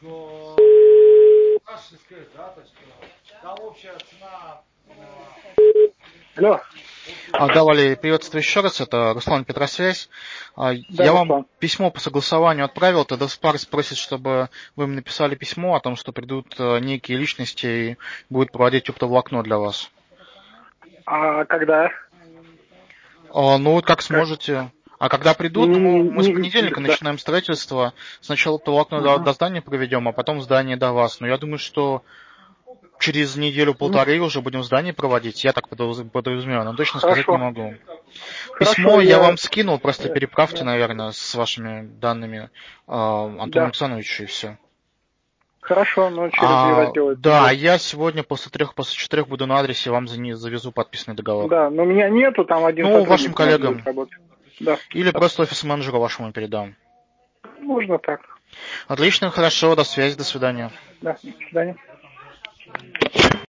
Алло. Да, Валерий, приветствую еще раз, это Руслан Петросвязь. Да, Я вам Руслан. письмо по согласованию отправил, тогда Спарс просит, чтобы вы мне написали письмо о том, что придут некие личности и будут проводить оптоволокно для вас. А когда? Ну вот как сможете. А когда придут, мы с понедельника Да. начинаем строительство. Сначала оптоволокно до здания проведем, а потом здание до вас. Но я думаю, что через неделю-полторы уже будем здание проводить. Я так подразумеваю, но точно сказать не могу. Письмо Хорошо, я вам скинул, просто переправьте, Да. наверное, с вашими данными Антону Александровичу и все. Хорошо, но через Евроделать. Да, я сегодня после 3-4 буду на адресе, вам завезу подписанный договор. Да, но меня нету, там один сотрудник вашим у нас коллегам. будет работать. Да. Или просто офис-менеджеру вашему передам. Можно так. Отлично, хорошо, до связи, до свидания. Да, до свидания.